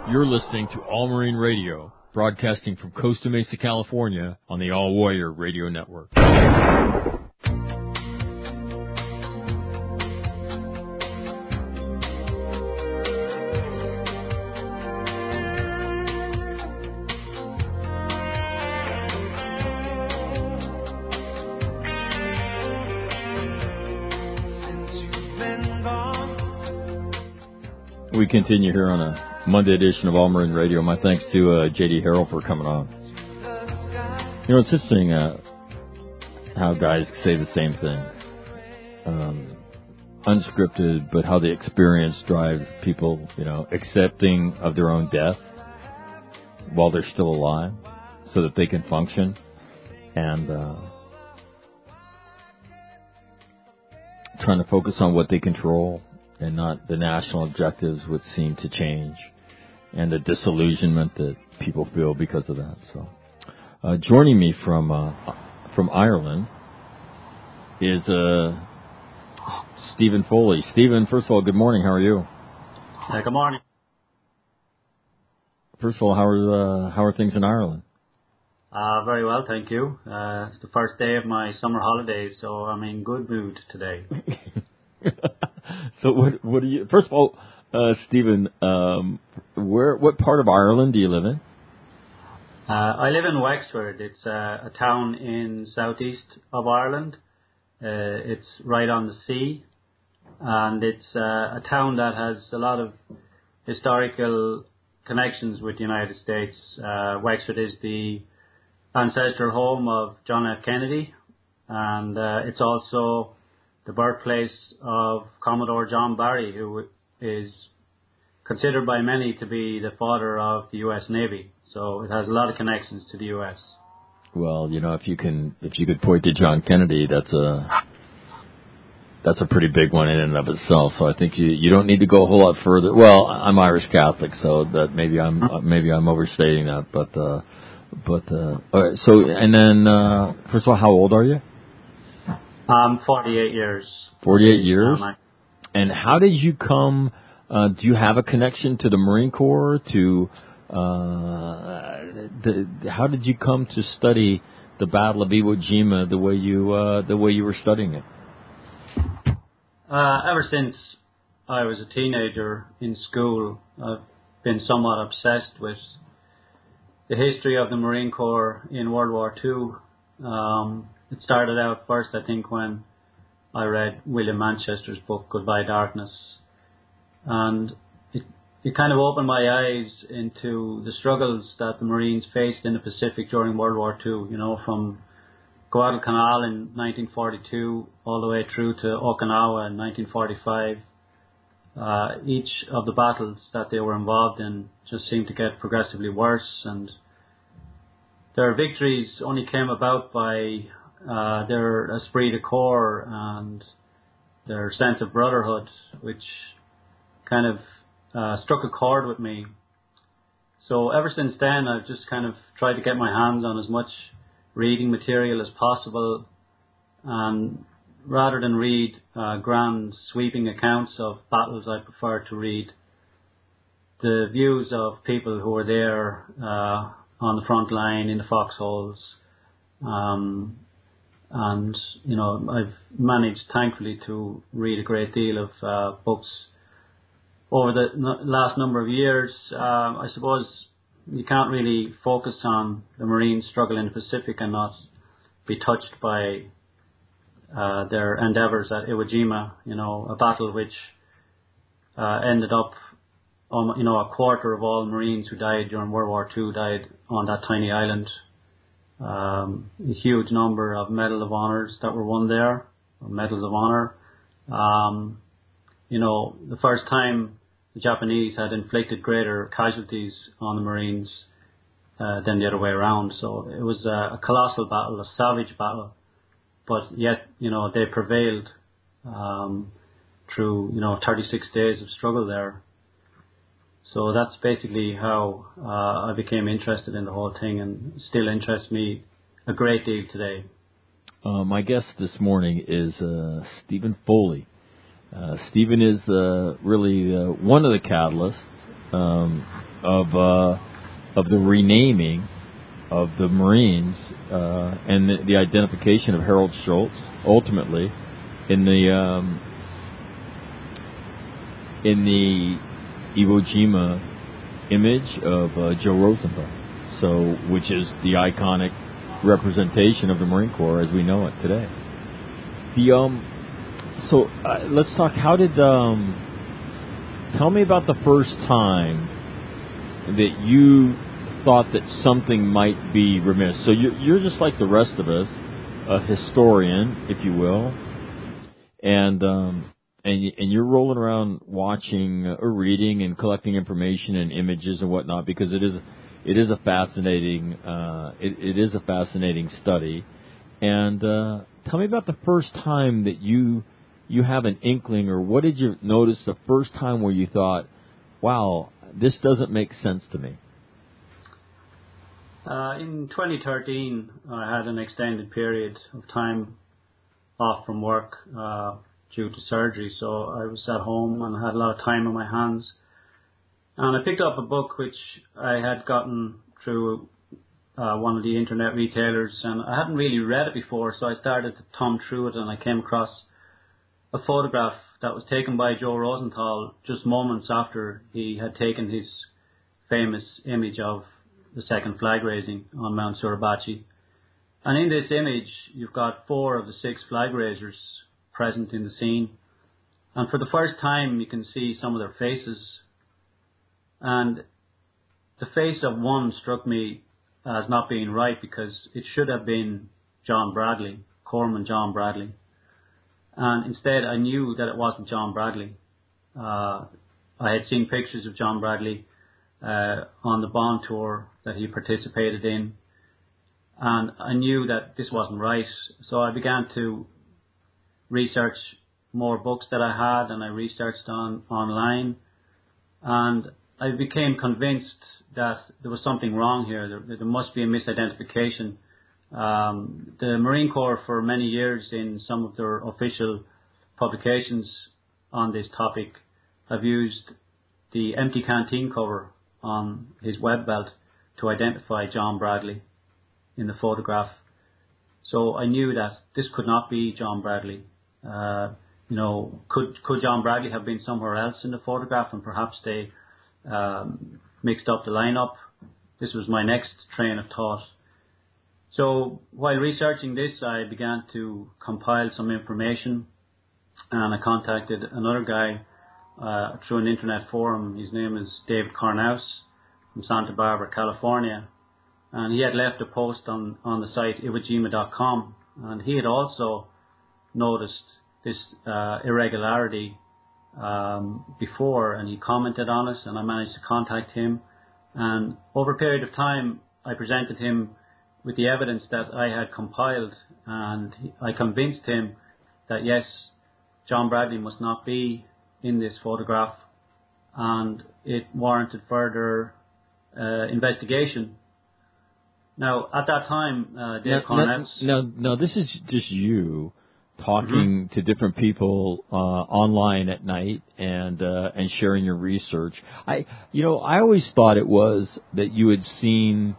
You're listening to All Marine Radio, broadcasting from Costa Mesa, California, on the All Warrior Radio Network. We continue here on a Monday edition of All Marine Radio. My thanks to J.D. Harrell for coming on. You know, it's interesting how guys say the same thing. Unscripted, but how the experience drives people, you know, accepting of their own death while they're still alive so that they can function. And trying to focus on what they control and not the national objectives, which seem to change, and the disillusionment that people feel because of that. So, joining me from Ireland is Stephen Foley. Stephen, first of all, good morning. How are you? Good morning. First of all, how are things in Ireland? Very well, thank you. It's the first day of my summer holidays, so I'm in good mood today. So what do you? First of all, Stephen, what part of Ireland do you live in? I live in Wexford. It's a town in southeast of Ireland. It's right on the sea, and it's a town that has a lot of historical connections with the United States. Wexford is the ancestral home of John F. Kennedy, and it's also the birthplace of Commodore John Barry, who is considered by many to be the father of the U.S. Navy. So it has a lot of connections to the U.S. Well, you know, if you could point to John Kennedy, that's a pretty big one in and of itself. So I think you don't need to go a whole lot further. Well, I'm Irish Catholic, so that maybe I'm overstating that, but all right. So and then first of all, how old are you? 48 years. 48 years? And how did you come, do you have a connection to the Marine Corps? How did you come to study the Battle of Iwo Jima the way you were studying it? Ever since I was a teenager in school, I've been somewhat obsessed with the history of the Marine Corps in World War II. It started out first, I think, when I read William Manchester's book, Goodbye Darkness. And it kind of opened my eyes into the struggles that the Marines faced in the Pacific during World War II, you know, from Guadalcanal in 1942 all the way through to Okinawa in 1945. Each of the battles that they were involved in just seemed to get progressively worse, and their victories only came about by their esprit de corps and their sense of brotherhood, which kind of struck a chord with me. So ever since then, I've just kind of tried to get my hands on as much reading material as possible, and rather than read grand sweeping accounts of battles, I prefer to read the views of people who were there on the front line in the foxholes. And, you know, I've managed, thankfully, to read a great deal of books over the last number of years. I suppose you can't really focus on the Marine struggle in the Pacific and not be touched by their endeavours at Iwo Jima, you know, a battle which ended up, you know, a quarter of all Marines who died during World War II died on that tiny island. A huge number of Medal of Honors that were won there, or Medals of Honor. You know, the first time the Japanese had inflicted greater casualties on the Marines than the other way around. So it was a colossal battle, a savage battle, but yet, you know, they prevailed through, you know, 36 days of struggle there. So that's basically how I became interested in the whole thing, and still interests me a great deal today. My guest this morning is Stephen Foley. Stephen is really one of the catalysts of the renaming of the Marines and the identification of Harold Schultz ultimately in the Iwo Jima image of Joe Rosenthal, so which is the iconic representation of the Marine Corps as we know it today. So let's talk. How did tell me about the first time that you thought that something might be remiss? So you're just like the rest of us, a historian, if you will, and you're rolling around watching or reading and collecting information and images and whatnot, because it is a fascinating study. And tell me about the first time that you have an inkling, or what did you notice the first time where you thought, wow, this doesn't make sense to me? In 2013, I had an extended period of time off from work due to surgery, so I was at home and had a lot of time on my hands. And I picked up a book which I had gotten through one of the internet retailers, and I hadn't really read it before, so I started to thumb through it, and I came across a photograph that was taken by Joe Rosenthal just moments after he had taken his famous image of the second flag raising on Mount Suribachi. And in this image, you've got 4 of the 6 flag raisers present in the scene. And for the first time, you can see some of their faces. And the face of one struck me as not being right, because it should have been John Bradley, Corpsman John Bradley. And instead, I knew that it wasn't John Bradley. I had seen pictures of John Bradley on the Bond tour that he participated in, and I knew that this wasn't right. So I began to research more books that I had, and I researched online, and I became convinced that there was something wrong here. There must be a misidentification. The Marine Corps, for many years, in some of their official publications on this topic, have used the empty canteen cover on his web belt to identify John Bradley in the photograph. So I knew that this could not be John Bradley. Could John Bradley have been somewhere else in the photograph, and perhaps they mixed up the lineup? This was my next train of thought. So while researching this, I began to compile some information, and I contacted another guy through an internet forum. His name is David Cornhouse from Santa Barbara, California. And he had left a post on the site iwojima.com, and he had also noticed this irregularity before, and he commented on it, and I managed to contact him. And over a period of time, I presented him with the evidence that I had compiled, and I convinced him that yes, John Bradley must not be in this photograph, and it warranted further investigation. Now, at that time, Dave Cornhouse... Now, this is just you talking to different people online at night and sharing your research. I always thought it was that you had seen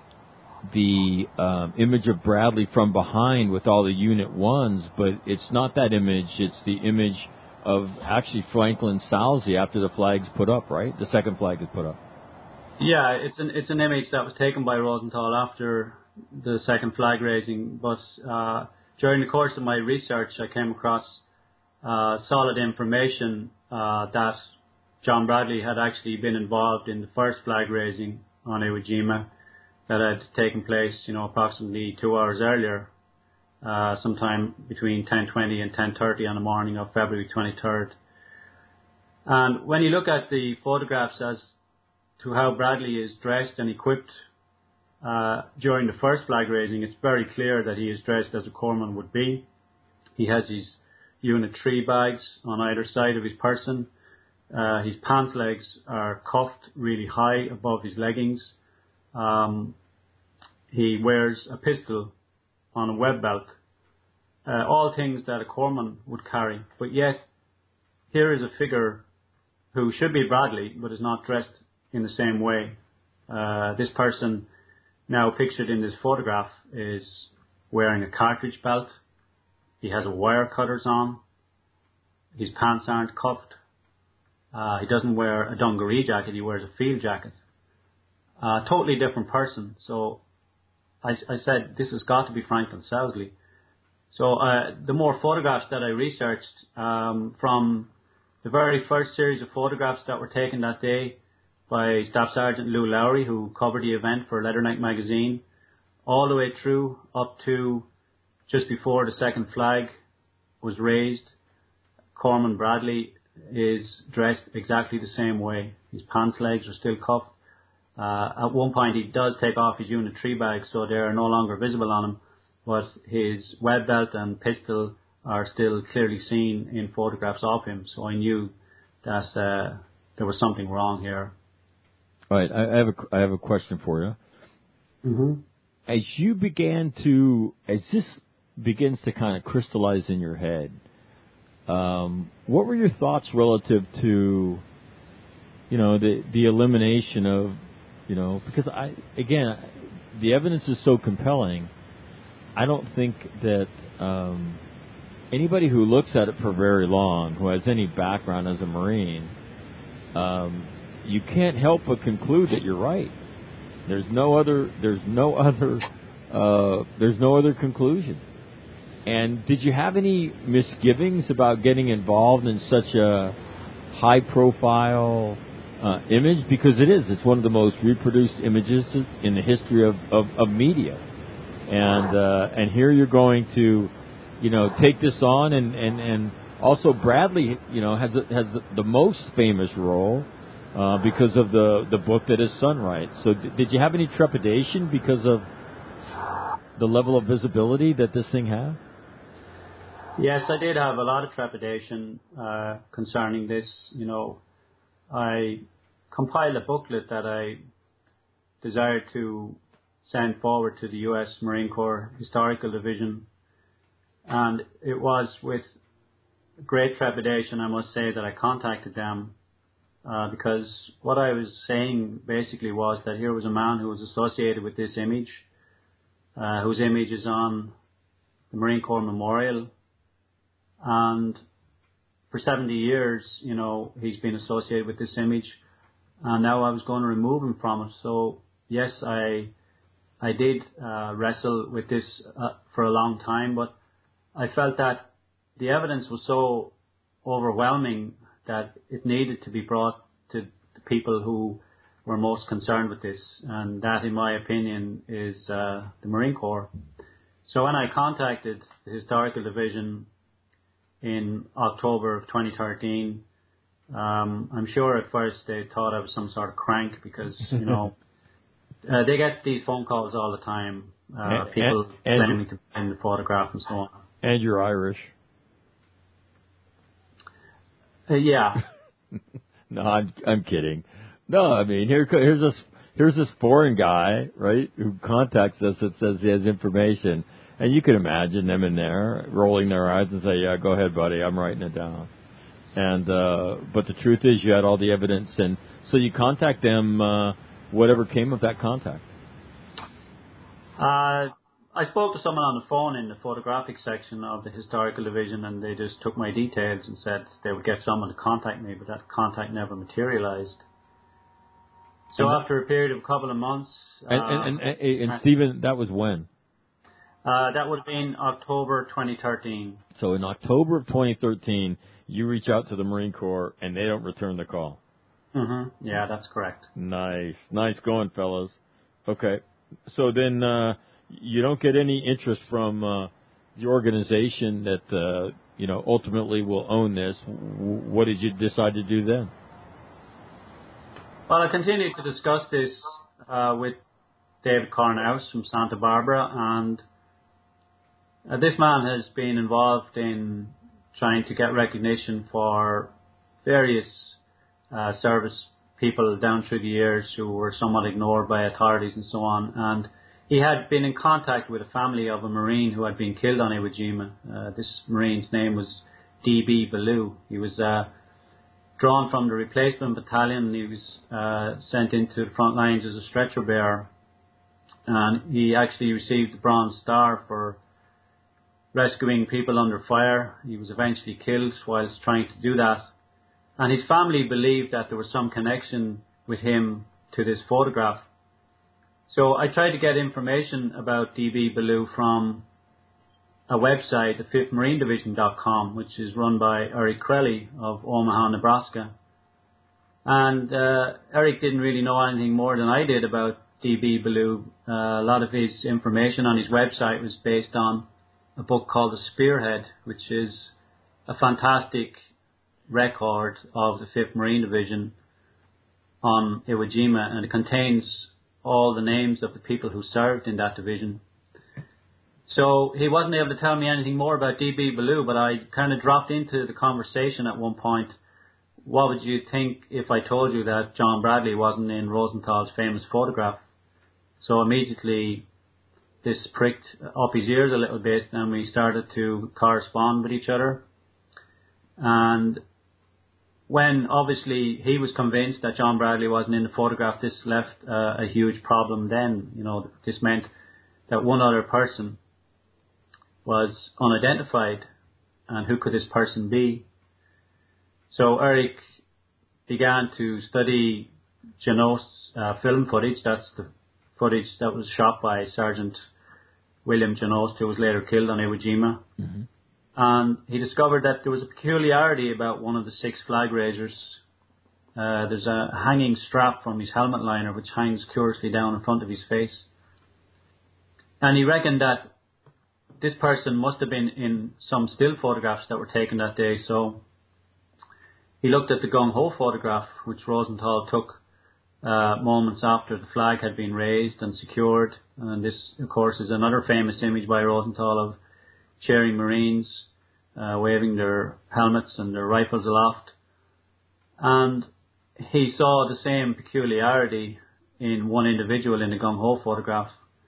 the image of Bradley from behind with all the Unit 1s, but it's not that image. It's the image of actually Franklin Salzy after the flag's put up, right? The second flag is put up. Yeah, it's an image that was taken by Rosenthal after the second flag raising, but during the course of my research, I came across solid information that John Bradley had actually been involved in the first flag raising on Iwo Jima that had taken place, approximately 2 hours earlier, sometime between 10:20 and 10:30 on the morning of February 23rd. And when you look at the photographs as to how Bradley is dressed and equipped during the first flag raising, it's very clear that he is dressed as a corpsman would be. He has his Unit 3 bags on either side of his person. His pants legs are cuffed really high above his leggings. He wears a pistol on a web belt. All things that a corpsman would carry. But yet, here is a figure who should be Bradley, but is not dressed in the same way. This person, now pictured in this photograph, is wearing a cartridge belt. He has a wire cutters on. His pants aren't cuffed. He doesn't wear a dungaree jacket. He wears a field jacket. Totally different person. So I said, this has got to be Franklin Sousley. So the more photographs that I researched, from the very first series of photographs that were taken that day by Staff Sergeant Lou Lowry, who covered the event for Leather Neck magazine, all the way through up to just before the second flag was raised, Corman Bradley is dressed exactly the same way. His pants legs are still cuffed. At one point he does take off his unit tree bags, so they are no longer visible on him, but his web belt and pistol are still clearly seen in photographs of him. So I knew that there was something wrong here. All right, I have a question for you. Mm-hmm. As this begins to kind of crystallize in your head, what were your thoughts relative to, the elimination of, because the evidence is so compelling. I don't think that anybody who looks at it for very long, who has any background as a Marine, you can't help but conclude that you're right. There's no other conclusion. And did you have any misgivings about getting involved in such a high-profile image? Because it's one of the most reproduced images in the history of media. And here you're going to, take this on, and also Bradley, has the most famous role because of the book that his son writes. So did you have any trepidation because of the level of visibility that this thing has? Yes, I did have a lot of trepidation concerning this. I compiled a booklet that I desired to send forward to the U.S. Marine Corps Historical Division, and it was with great trepidation, I must say, that I contacted them, because what I was saying basically was that here was a man who was associated with this image, whose image is on the Marine Corps Memorial, and for 70 years, he's been associated with this image, and now I was going to remove him from it. So yes, I did wrestle with this for a long time, but I felt that the evidence was so overwhelming that it needed to be brought to the people who were most concerned with this, and that, in my opinion, is the Marine Corps. So when I contacted the Historical Division in October of 2013, I'm sure at first they thought I was some sort of crank because, they get these phone calls all the time, people claiming to be in the photograph and so on. And you're Irish. Yeah. No, I'm kidding. No, I mean, here's this foreign guy, right, who contacts us that says he has information. And you can imagine them in there rolling their eyes and say, yeah, go ahead, buddy, I'm writing it down. And but the truth is you had all the evidence, and so you contact them, whatever came of that contact. I spoke to someone on the phone in the photographic section of the Historical Division, and they just took my details and said they would get someone to contact me, but that contact never materialized. So after a period of a couple of months... And Stephen, that was when? That would have been October 2013. So in October of 2013, you reach out to the Marine Corps, and they don't return the call. Mm-hmm. Yeah, that's correct. Nice going, fellas. Okay, so then you don't get any interest from the organization that ultimately will own this. What did you decide to do then? Well, I continued to discuss this with David Cornhouse from Santa Barbara, and this man has been involved in trying to get recognition for various service people down through the years who were somewhat ignored by authorities and so on. And he had been in contact with a family of a Marine who had been killed on Iwo Jima. This Marine's name was D.B. Ballou. He was drawn from the replacement battalion, and he was sent into the front lines as a stretcher bearer. And he actually received the Bronze Star for rescuing people under fire. He was eventually killed whilst trying to do that. And his family believed that there was some connection with him to this photograph. So I tried to get information about D.B. Ballou from a website, the 5thMarineDivision.com, which is run by Eric Crelly of Omaha, Nebraska. And Eric didn't really know anything more than I did about D.B. Ballou. A lot of his information on his website was based on a book called The Spearhead, which is a fantastic record of the 5th Marine Division on Iwo Jima, and it contains all the names of the people who served in that division. So he wasn't able to tell me anything more about D.B. Ballou, but I kind of dropped into the conversation at one point. What would you think if I told you that John Bradley wasn't in Rosenthal's famous photograph? So immediately this pricked up his ears a little bit, and we started to correspond with each other. And when obviously he was convinced that John Bradley wasn't in the photograph, this left a huge problem then. You know, this meant that one other person was unidentified, and who could this person be? So Eric began to study Janot's film footage. That's the footage that was shot by Sergeant William Janot, who was later killed on Iwo Jima. Mm-hmm. And he discovered that there was a peculiarity about one of the 6 flag raisers. There's a hanging strap from his helmet liner which hangs curiously down in front of his face. And he reckoned that this person must have been in some still photographs that were taken that day. So he looked at the gung-ho photograph which Rosenthal took moments after the flag had been raised and secured. And this, of course, is another famous image by Rosenthal of cheering Marines waving their helmets and their rifles aloft. And he saw the same peculiarity in one individual in the gung-ho photograph.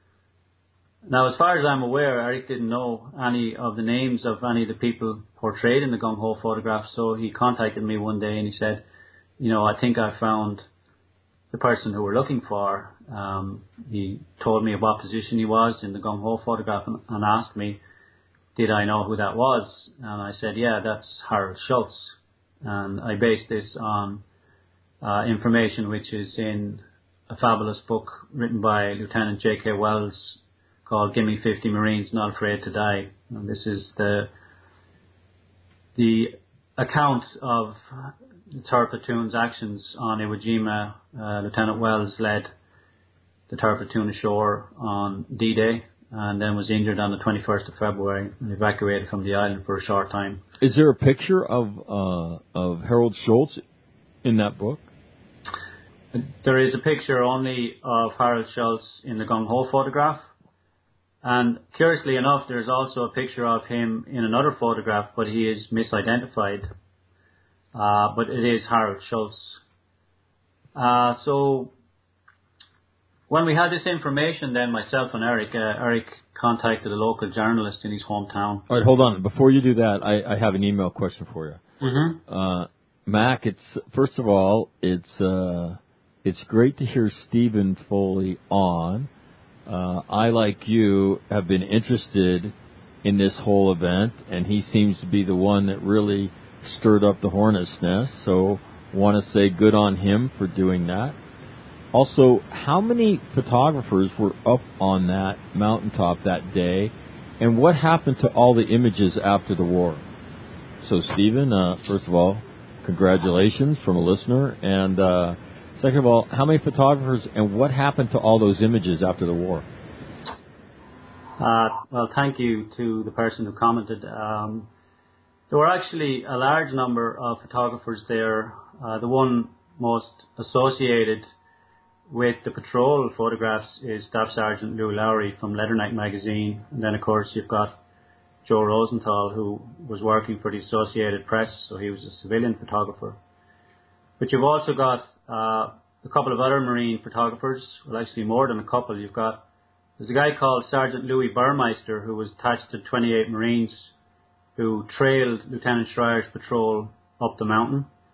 Now, as far as I'm aware, Eric didn't know any of the names of any of the people portrayed in the gung-ho photograph, so he contacted me one day and he said, you know, I think I found the person who we're looking for. He told me what position he was in the gung-ho photograph and asked me, did I know who that was? And I said, yeah, that's Harold Schultz. And I based this on information which is in a fabulous book written by Lieutenant J.K. Wells called Gimme 50 Marines Not Afraid to Die. And this is the account of the 3rd Platoon's actions on Iwo Jima. Lieutenant Wells led the 3rd Platoon ashore on D-Day and then was injured on the 21st of February and evacuated from the island for a short time. Is there a picture of Harold Schultz in that book? There is a picture only of Harold Schultz in the gung-ho photograph. And curiously enough, there's also a picture of him in another photograph, but he is misidentified. But it is Harold Schultz. So when we had this information, then myself and Eric contacted a local journalist in his hometown. All right, hold on. Before you do that, I have an email question for you. Mm-hmm. Mac, first of all, it's great to hear Stephen Foley on. I, like you, have been interested in this whole event, and he seems to be the one that really stirred up the hornet's nest, so want to say good on him for doing that. Also, how many photographers were up on that mountaintop that day, and what happened to all the images after the war? So, Stephen, first of all, congratulations from a listener, and second of all, how many photographers and what happened to all those images after the war? Well, thank you to the person who commented. There were actually a large number of photographers there. The one most associated with the patrol photographs is Staff Sergeant Lou Lowry from Leatherneck magazine. And then, of course, you've got Joe Rosenthal, who was working for the Associated Press, so he was a civilian photographer. But you've also got a couple of other Marine photographers, well, actually more than a couple. There's a guy called Sergeant Louis Burmeister, who was attached to 28 Marines who trailed Lieutenant Schreier's patrol up the mountain.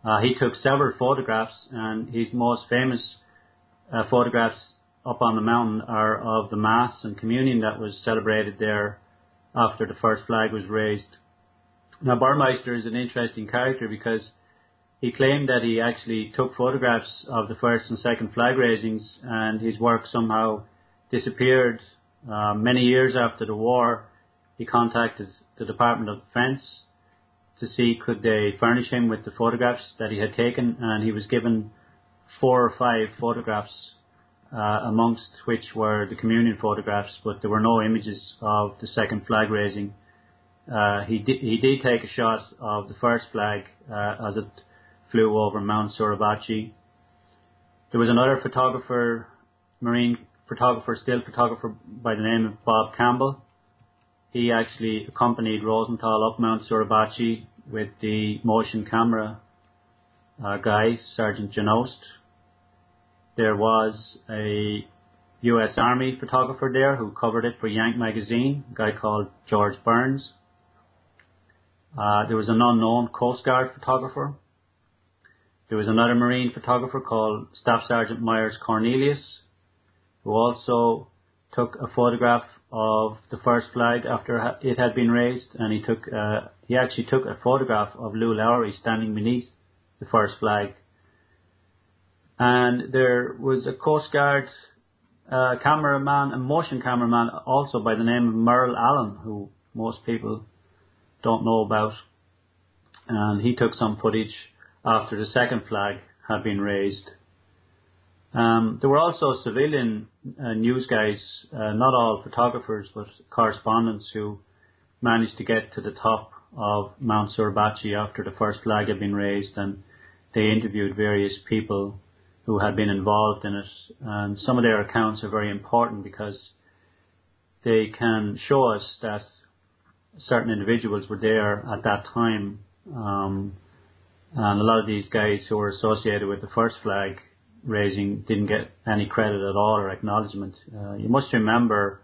He took several photographs, and his most famous photographs up on the mountain are of the Mass and Communion that was celebrated there after the first flag was raised. Now, Burmeister is an interesting character because he claimed that he actually took photographs of the first and second flag raisings, and his work somehow disappeared. Many years after the war, he contacted the Department of Defense to see could they furnish him with the photographs that he had taken, and he was given 4 or 5 photographs, amongst which were the communion photographs, but there were no images of the second flag raising. He did take a shot of the first flag as it flew over Mount Suribachi. There was another photographer, marine photographer, still photographer by the name of Bob Campbell. He actually accompanied Rosenthal up Mount Suribachi with the motion camera guys, Sergeant Janost. There was a U.S. Army photographer there who covered it for Yank magazine, a guy called George Burns. There was an unknown Coast Guard photographer. There was another Marine photographer called Staff Sergeant Myers Cornelius, who also took a photograph of the first flag after it had been raised, and he actually took a photograph of Lou Lowry standing beneath the first flag. And there was a Coast Guard cameraman, a motion cameraman, also by the name of Merle Allen, who most people don't know about, and he took some footage after the second flag had been raised. There were also civilian news guys, not all photographers, but correspondents who managed to get to the top of Mount Suribachi after the first flag had been raised, and they interviewed various people who had been involved in it. And some of their accounts are very important because they can show us that certain individuals were there at that time. And a lot of these guys who were associated with the first flag raising didn't get any credit at all or acknowledgement. You must remember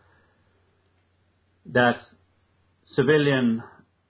that civilian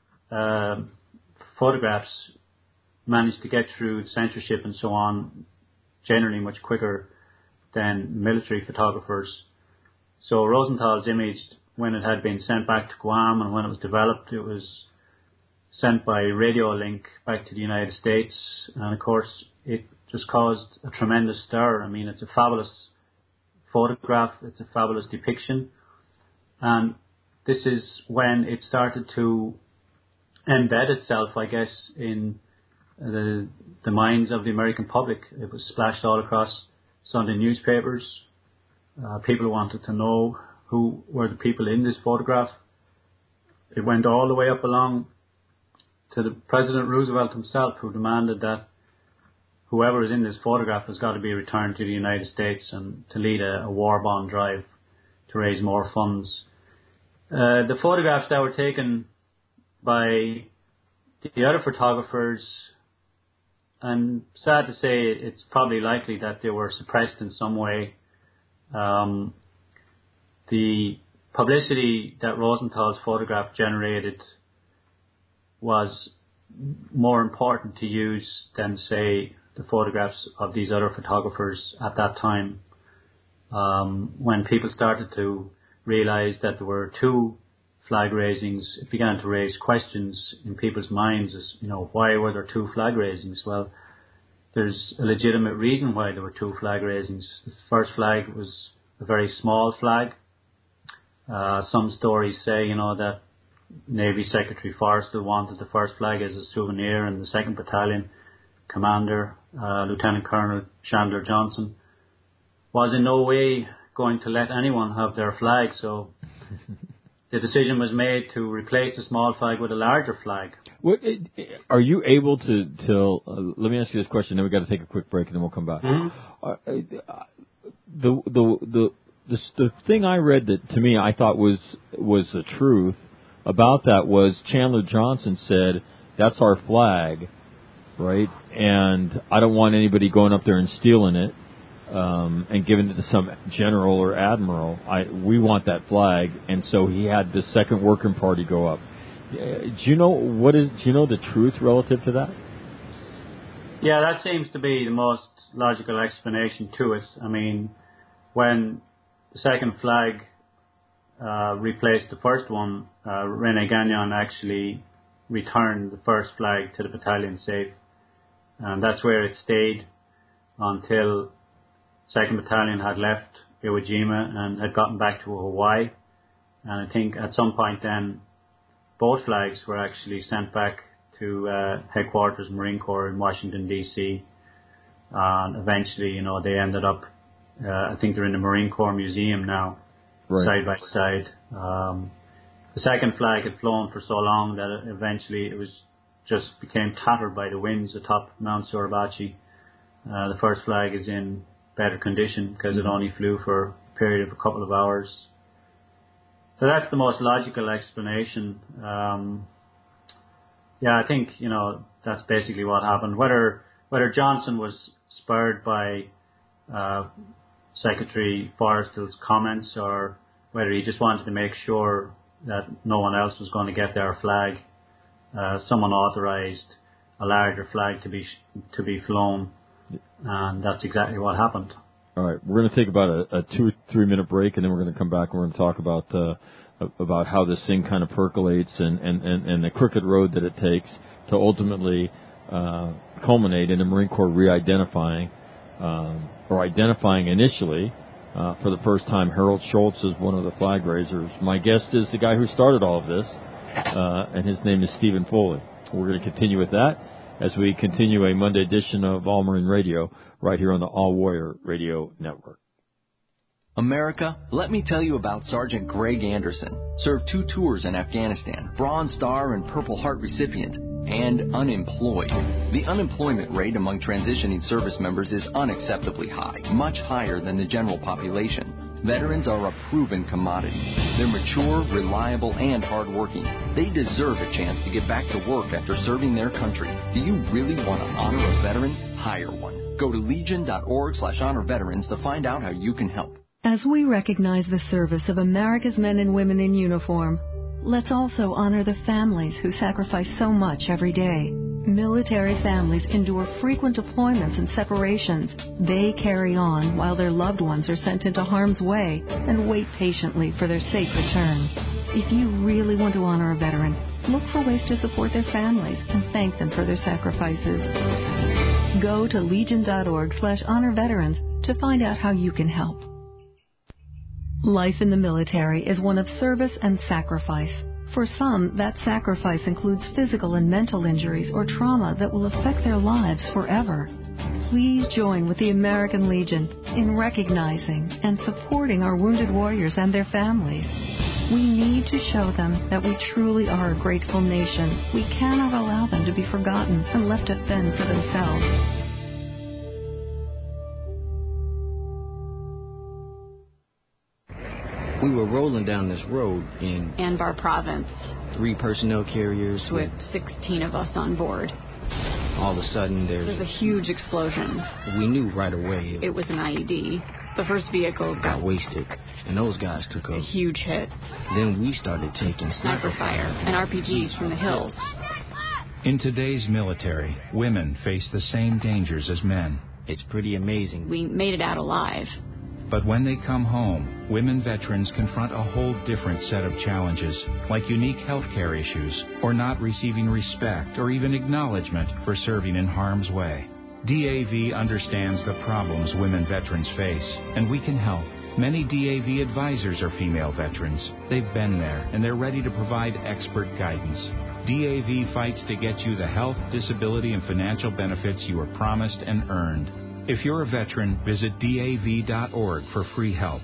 photographs managed to get through censorship and so on generally much quicker than military photographers. So Rosenthal's image, when it had been sent back to Guam and when it was developed, it was sent by radio link back to the United States, and of course it just caused a tremendous stir. I mean, it's a fabulous photograph, it's a fabulous depiction, and this is when it started to embed itself, I guess, in the minds of the American public. It was splashed all across Sunday newspapers. People wanted to know who were the people in this photograph. It went all the way up along to the President Roosevelt himself, who demanded that whoever is in this photograph has got to be returned to the United States and to lead a war bond drive to raise more funds. The photographs that were taken by the other photographers, and sad to say, it's probably likely that they were suppressed in some way. The publicity that Rosenthal's photograph generated was more important to use than, say, the photographs of these other photographers at that time. When people started to realize that there were 2 flag raisings, it began to raise questions in people's minds as, why were there 2 flag raisings? Well, there's a legitimate reason why there were 2 flag raisings. The first flag was a very small flag. Some stories say, that Navy Secretary Forrestal wanted the first flag as a souvenir, and the 2nd Battalion Commander, Lieutenant Colonel Chandler Johnson, was in no way going to let anyone have their flag, so the decision was made to replace the small flag with a larger flag. Are you able to let me ask you this question, then we've got to take a quick break and then we'll come back. Mm-hmm. The thing I read that to me I thought was the truth about that was Chandler Johnson said, that's our flag, right? And I don't want anybody going up there and stealing it and giving it to some general or admiral. We want that flag, and so he had the 2nd Working Party go up. Do you know the truth relative to that? Yeah, that seems to be the most logical explanation to it. I mean, when the second flag replaced the first one, René Gagnon actually returned the first flag to the battalion safe, and that's where it stayed until 2nd Battalion had left Iwo Jima and had gotten back to Hawaii. And I think at some point then both flags were actually sent back to headquarters Marine Corps in Washington DC, and eventually they ended up I think they're in the Marine Corps Museum now, right, side by side. The second flag had flown for so long that eventually it was just became tattered by the winds atop Mount Suribachi. The first flag is in better condition because it only flew for a period of a couple of hours. So that's the most logical explanation. I think that's basically what happened. Whether Johnson was spurred by Secretary Forrestal's comments or whether he just wanted to make sure that no one else was going to get their flag, someone authorized a larger flag to be flown, and that's exactly what happened. All right, we're going to take about a 2-3 minute break, and then we're going to come back and we're going to talk about how this thing kind of percolates and the crooked road that it takes to ultimately culminate in the Marine Corps re-identifying or identifying initially for the first time Harold Schultz as one of the flag raisers. My guest is the guy who started all of this, and his name is Stephen Foley. We're going to continue with that as we continue a Monday edition of All Marine Radio right here on the All Warrior Radio Network. America, let me tell you about Sergeant Greg Anderson. Served 2 tours in Afghanistan, Bronze Star and Purple Heart recipient, and unemployed. The unemployment rate among transitioning service members is unacceptably high, much higher than the general population. Veterans are a proven commodity. They're mature, reliable, and hardworking. They deserve a chance to get back to work after serving their country. Do you really want to honor a veteran? Hire one. Go to legion.org/honor veterans to find out how you can help. As we recognize the service of America's men and women in uniform, let's also honor the families who sacrifice so much every day. Military families endure frequent deployments and separations. They carry on while their loved ones are sent into harm's way and wait patiently for their safe return. If you really want to honor a veteran, look for ways to support their families and thank them for their sacrifices. Go to legion.org/honor veterans to find out how you can help. Life in the military is one of service and sacrifice. For some, that sacrifice includes physical and mental injuries or trauma that will affect their lives forever. Please join with the American Legion in recognizing and supporting our wounded warriors and their families. We need to show them that we truly are a grateful nation. We cannot allow them to be forgotten and left to fend for themselves. We were rolling down this road in Anbar Province. 3 personnel carriers with 16 of us on board. All of a sudden there's a huge explosion. We knew right away it was an IED. The first vehicle got wasted, and those guys took a huge hit. Then we started taking sniper fire and RPGs from the hills. In today's military, women face the same dangers as men. It's pretty amazing. We made it out alive. But when they come home, women veterans confront a whole different set of challenges, like unique health care issues, or not receiving respect or even acknowledgement for serving in harm's way. DAV understands the problems women veterans face, and we can help. Many DAV advisors are female veterans. They've been there, and they're ready to provide expert guidance. DAV fights to get you the health, disability, and financial benefits you were promised and earned. If you're a veteran, visit DAV.org for free help.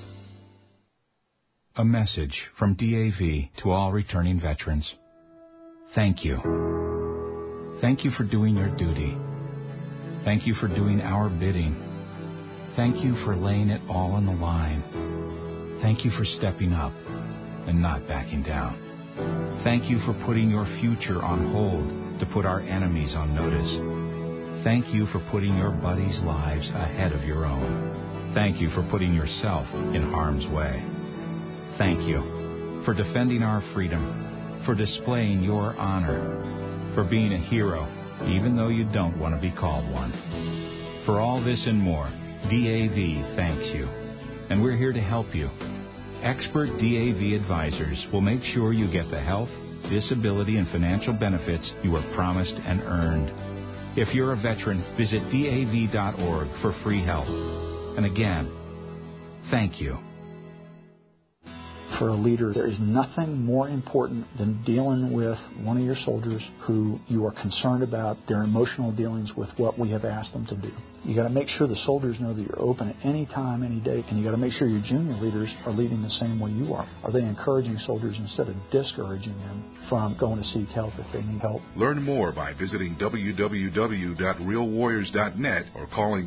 A message from DAV to all returning veterans. Thank you. Thank you for doing your duty. Thank you for doing our bidding. Thank you for laying it all on the line. Thank you for stepping up and not backing down. Thank you for putting your future on hold to put our enemies on notice. Thank you for putting your buddies' lives ahead of your own. Thank you for putting yourself in harm's way. Thank you for defending our freedom, for displaying your honor, for being a hero even though you don't want to be called one. For all this and more, DAV thanks you. And we're here to help you. Expert DAV advisors will make sure you get the health, disability, and financial benefits you were promised and earned. If you're a veteran, visit DAV.org for free help. And again, thank you. For a leader, there is nothing more important than dealing with one of your soldiers who you are concerned about their emotional dealings with what we have asked them to do. You got to make sure the soldiers know that you're open at any time, any day, and you got to make sure your junior leaders are leading the same way you are. Are they encouraging soldiers instead of discouraging them from going to seek help if they need help? Learn more by visiting www.realwarriors.net or calling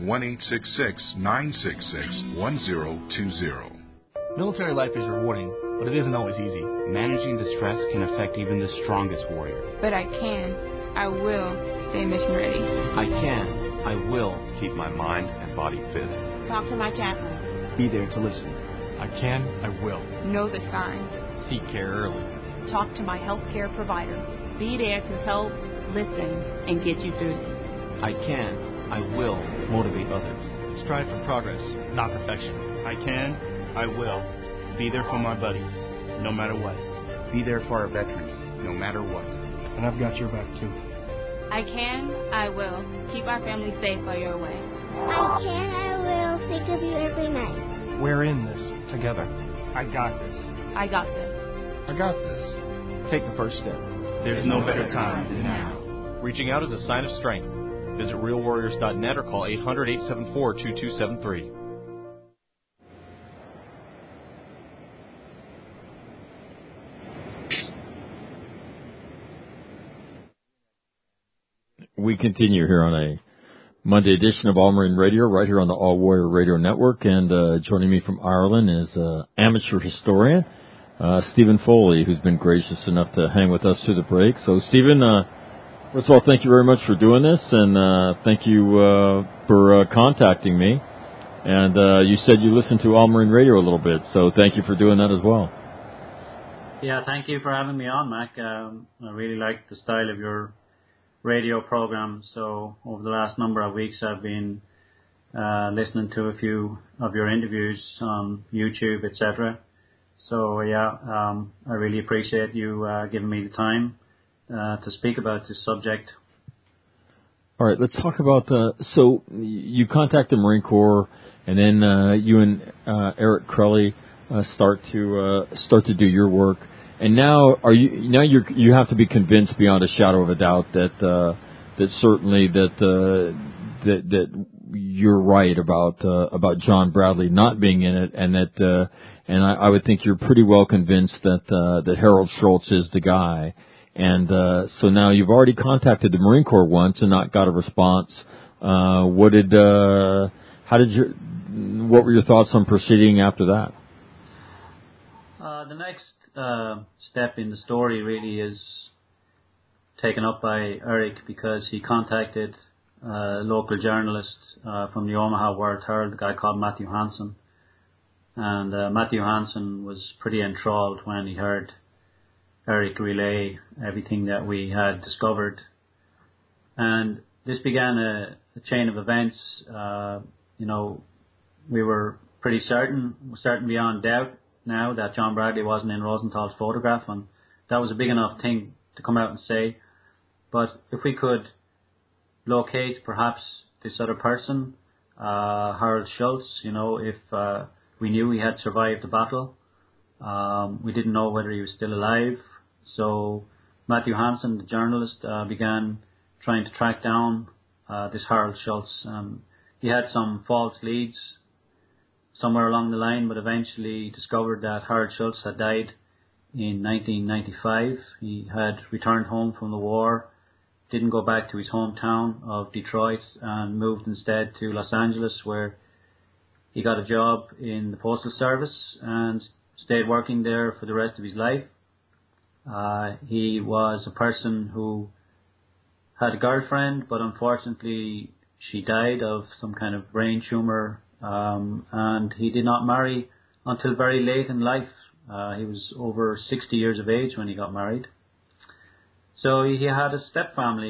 1-866-966-1020. Military life is rewarding, but it isn't always easy. Managing the stress can affect even the strongest warrior. But I will stay mission ready. I will keep my mind and body fit. Talk to my chaplain. Be there to listen. I will. Know the signs. Seek care early. Talk to my healthcare provider. Be there to help, listen, and get you through this. I will motivate others. Strive for progress, not perfection. I will. Be there for my buddies, no matter what. Be there for our veterans, no matter what. And I've got your back, too. I will. Keep our family safe while you're away. I will think of you every night. We're in this together. I got this. I got this. I got this. Take the first step. There's no better time than now. Reaching out is a sign of strength. Visit realwarriors.net or call 800-874-2273. We continue here on a Monday edition of All Marine Radio, right here on the All Warrior Radio Network. And joining me from Ireland is amateur historian Stephen Foley, who's been gracious enough to hang with us through the break. So, Stephen, first of all, thank you very much for doing this, and thank you for contacting me. And you said you listened to All Marine Radio a little bit, so thank you for doing that as well. Yeah, thank you for having me on, Mac. I really like the style of your radio program. So over the last number of weeks, I've been listening to a few of your interviews on YouTube, etc. So yeah, I really appreciate you giving me the time to speak about this subject. All right, let's talk about so you contact the Marine Corps, and then you and Eric Crowley start to do your work. And now, you have to be convinced beyond a shadow of a doubt that certainly that you're right about John Bradley not being in it, and that and I would think you're pretty well convinced that Harold Schultz is the guy. And so now you've already contacted the Marine Corps once and not got a response. What were your thoughts on proceeding after that? The next step in the story really is taken up by Eric, because he contacted a local journalist from the Omaha World Herald, a guy called Matthew Hansen. And Matthew Hansen was pretty enthralled when he heard Eric relay everything that we had discovered. And this began a chain of events. We were pretty certain beyond doubt now that John Bradley wasn't in Rosenthal's photograph, and that was a big enough thing to come out and say. But if we could locate perhaps this other person, Harold Schultz, if we knew he had survived the battle, we didn't know whether he was still alive. So Matthew Hansen, the journalist, began trying to track down this Harold Schultz. He had some false leads somewhere along the line, but eventually discovered that Harold Schultz had died in 1995. He had returned home from the war, didn't go back to his hometown of Detroit, and moved instead to Los Angeles, where he got a job in the Postal Service and stayed working there for the rest of his life. He was a person who had a girlfriend, but unfortunately she died of some kind of brain tumor, and he did not marry until very late in life. He was over 60 years of age when he got married. So he had a step family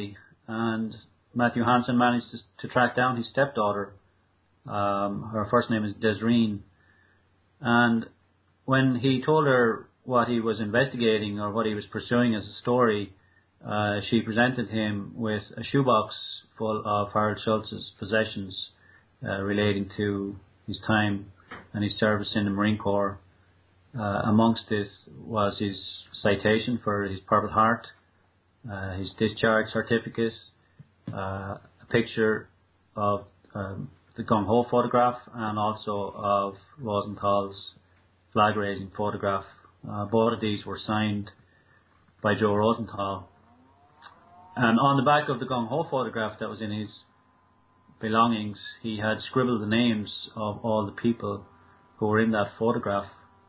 and Matthew Hansen managed to track down his stepdaughter. Her first name is Desreen. And when he told her what he was investigating or what he was pursuing as a story, she presented him with a shoebox full of Harold Schultz's possessions relating to his time and his service in the Marine Corps. Amongst it was his citation for his Purple Heart, his discharge certificate, a picture of the Gung Ho photograph, and also of Rosenthal's flag raising photograph. Both of these were signed by Joe Rosenthal. And on the back of the Gung Ho photograph that was in his belongings, he had scribbled the names of all the people who were in that photograph.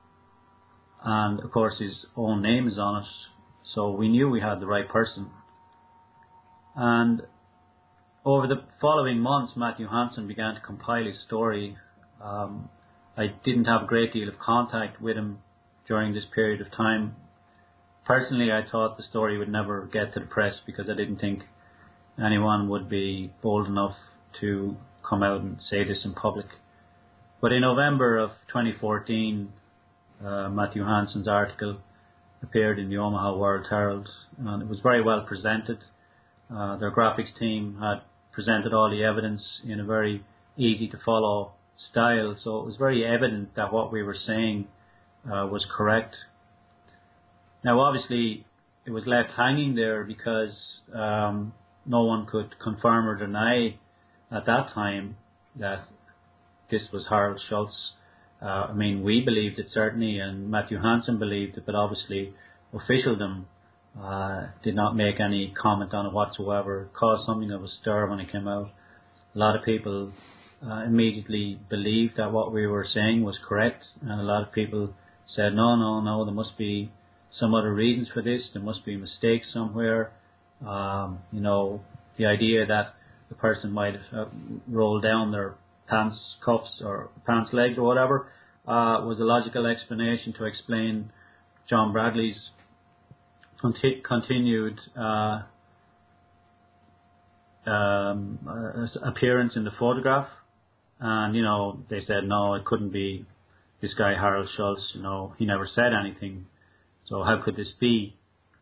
And of course his own name is on it, so we knew we had the right person. And over the following months, Matthew Hansen began to compile his story. I didn't have a great deal of contact with him during this period of time. Personally, I thought the story would never get to the press because I didn't think anyone would be bold enough to come out and say this in public. But in November of 2014, Matthew Hansen's article appeared in the Omaha World Herald, and it was very well presented. Their graphics team had presented all the evidence in a very easy to follow style, so it was very evident that what we were saying was correct. Now obviously it was left hanging there because no one could confirm or deny at that time that this was Harold Schultz. I mean, we believed it certainly, and Matthew Hansen believed it, but obviously officialdom did not make any comment on it whatsoever. It caused something of a stir when it came out. A lot of people immediately believed that what we were saying was correct, and a lot of people said, no, there must be some other reasons for this, there must be mistakes somewhere. The idea that the person might roll down their pants cuffs or pants legs or whatever was a logical explanation to explain John Bradley's continued appearance in the photograph. And they said no, it couldn't be this guy Harold Schultz, he never said anything, so how could this be?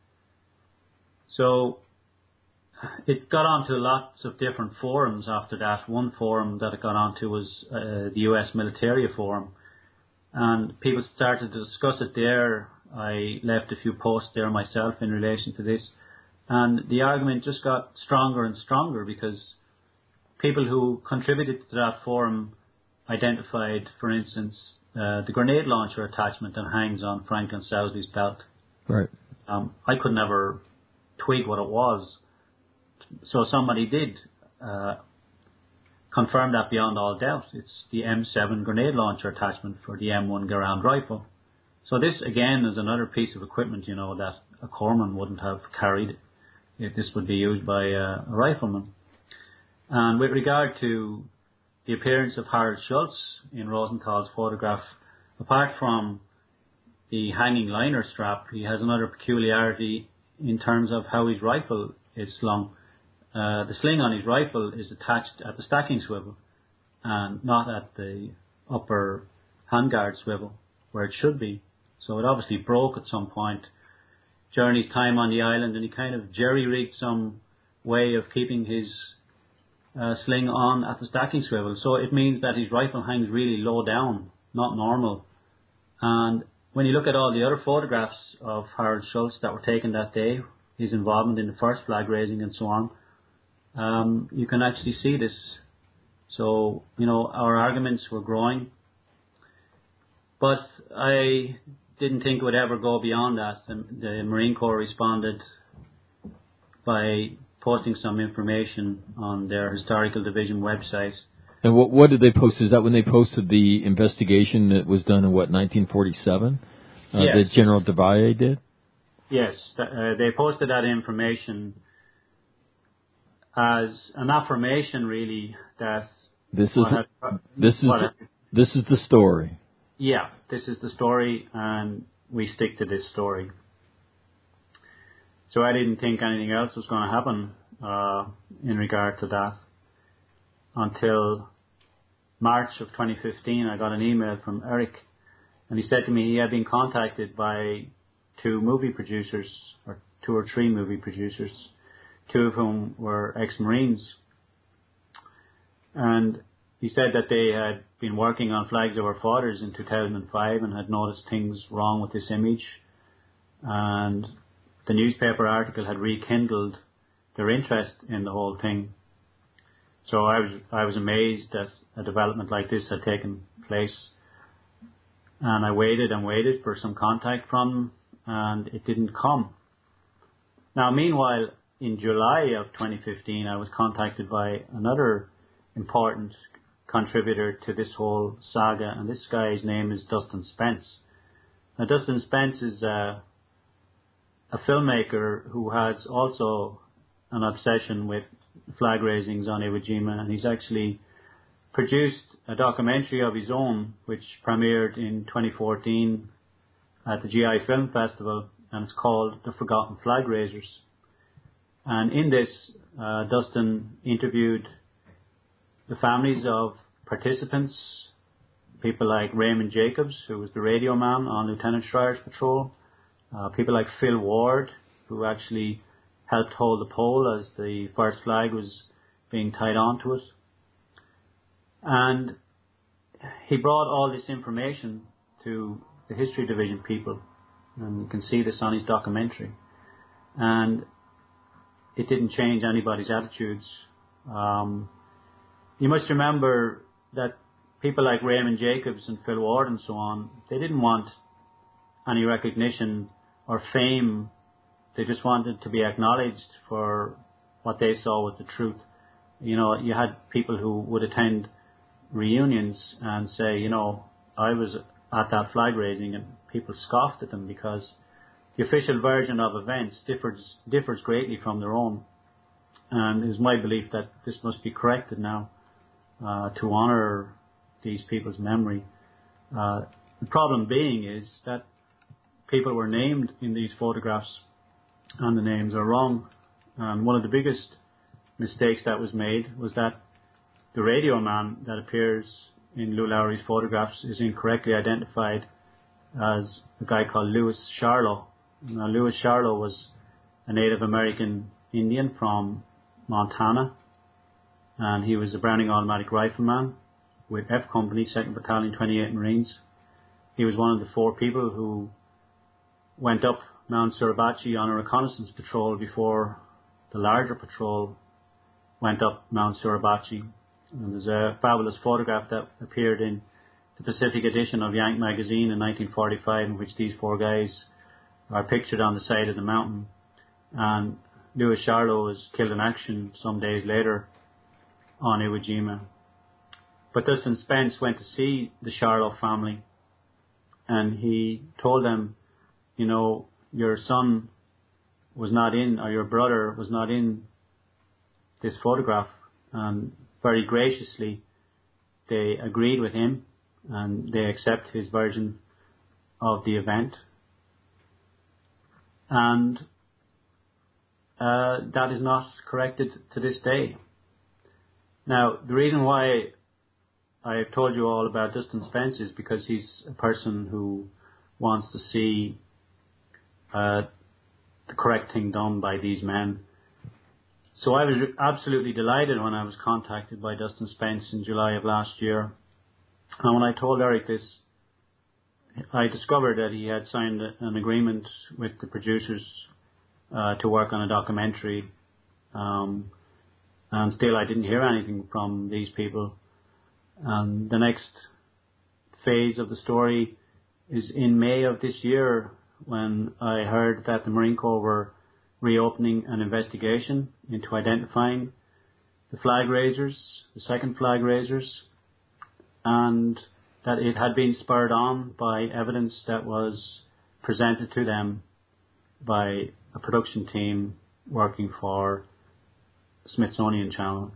So it got onto lots of different forums after that. One forum that it got onto was the US Militaria Forum, and people started to discuss it there. I left a few posts there myself in relation to this, and the argument just got stronger and stronger because people who contributed to that forum identified, for instance, the grenade launcher attachment that hangs on Franklin Selby's belt. Right. I could never twig what it was. So somebody did confirm that beyond all doubt. It's the M7 grenade launcher attachment for the M1 Garand rifle. So this, again, is another piece of equipment, that a corpsman wouldn't have carried if this would be used by a rifleman. And with regard to the appearance of Harold Schultz in Rosenthal's photograph, apart from the hanging liner strap, he has another peculiarity in terms of how his rifle is slung. The sling on his rifle is attached at the stacking swivel and not at the upper handguard swivel where it should be. So it obviously broke at some point during his time on the island, and he kind of jerry-rigged some way of keeping his sling on at the stacking swivel. So it means that his rifle hangs really low down, not normal. And when you look at all the other photographs of Harold Schultz that were taken that day, his involvement in the first flag raising and so on, you can actually see this. So, our arguments were growing. But I didn't think it would ever go beyond that. The Marine Corps responded by posting some information on their Historical Division website. And what did they post? Is that when they posted the investigation that was done in, 1947? Yes. That General Devalle did? Yes. They posted that information as an affirmation, really, that... This is the story. Yeah, this is the story, and we stick to this story. So I didn't think anything else was going to happen. in regard to that until March of 2015. I got an email from Eric, and he said to me he had been contacted by two or three movie producers, two of whom were ex-Marines. And he said that they had been working on Flags of Our Fathers in 2005 and had noticed things wrong with this image. And the newspaper article had rekindled their interest in the whole thing. So I was amazed that a development like this had taken place. And I waited and waited for some contact from them, and it didn't come. Now, meanwhile, in July of 2015, I was contacted by another important contributor to this whole saga, and this guy's name is Dustin Spence. Now, Dustin Spence is a filmmaker who has also an obsession with flag raisings on Iwo Jima, and he's actually produced a documentary of his own which premiered in 2014 at the GI Film Festival, and it's called The Forgotten Flag Raisers. And in this, Dustin interviewed the families of participants, people like Raymond Jacobs, who was the radio man on Lieutenant Schreier's patrol, people like Phil Ward, who actually helped hold the pole as the first flag was being tied onto it. And he brought all this information to the History Division people, and you can see this on his documentary. And it didn't change anybody's attitudes. You must remember that people like Raymond Jacobs and Phil Ward and so on, they didn't want any recognition or fame. They just wanted to be acknowledged for what they saw was the truth. You know, you had people who would attend reunions and say, you know, I was at that flag raising, and people scoffed at them because the official version of events differs greatly from their own. And it is my belief that this must be corrected now to honour these people's memory. The problem being is that people were named in these photographs and the names are wrong. And one of the biggest mistakes that was made was that the radio man that appears in Lou Lowry's photographs is incorrectly identified as a guy called Louis Charlot. Now, Louis Charlot was a Native American Indian from Montana, and he was a Browning automatic rifleman with F Company, 2nd Battalion, 28 Marines. He was one of the 4 people who went up Mount Suribachi on a reconnaissance patrol before the larger patrol went up Mount Suribachi. And there's a fabulous photograph that appeared in the Pacific edition of Yank magazine in 1945 in which these 4 guys are pictured on the side of the mountain. And Louis Charlot was killed in action some days later on Iwo Jima. But Dustin Spence went to see the Charlot family, and he told them, you know, your son was not in, or your brother was not in this photograph. And very graciously, they agreed with him, and they accept his version of the event. And that is not corrected to this day. Now, the reason why I've told you all about Dustin Spence is because he's a person who wants to see the correct thing done by these men. So I was absolutely delighted when I was contacted by Dustin Spence in July of last year. And when I told Eric this, I discovered that he had signed an agreement with the producers to work on a documentary. And still I didn't hear anything from these people. And the next phase of the story is in May of this year, when I heard that the Marine Corps were reopening an investigation into identifying the flag raisers, the second flag raisers, and that it had been spurred on by evidence that was presented to them by a production team working for Smithsonian Channel.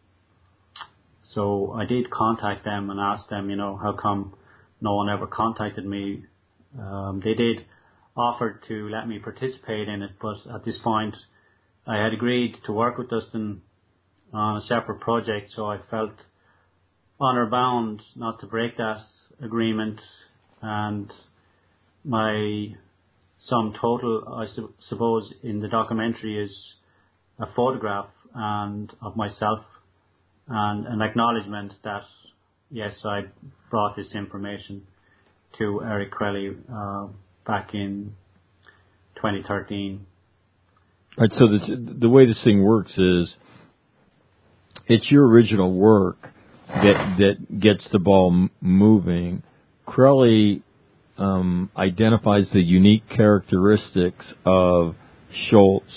So I did contact them and ask them, you know, how come no one ever contacted me? They did offer to let me participate in it, but at this point I had agreed to work with Dustin on a separate project, so I felt honor bound not to break that agreement. And my sum total, I suppose, in the documentary is a photograph and of myself and an acknowledgement that, yes, I brought this information to Eric Crelly back in 2013. Right, so the way this thing works is it's your original work that gets the ball moving. Crelly identifies the unique characteristics of Schultz.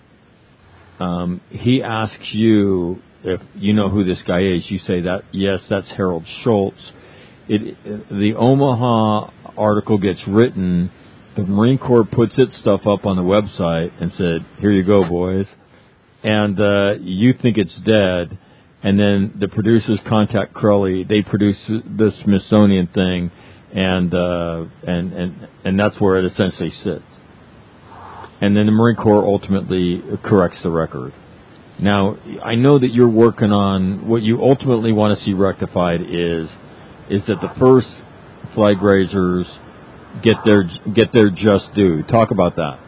He asks you if you know who this guy is. You say that, yes, that's Harold Schultz. The Omaha article gets written. The Marine Corps puts its stuff up on the website and said, here you go, boys. And you think it's dead. And then the producers contact Crelly. They produce the Smithsonian thing, and that's where it essentially sits. And then the Marine Corps ultimately corrects the record. Now, I know that you're working on what you ultimately want to see rectified is that the first flag raisers get their just due. Talk about that.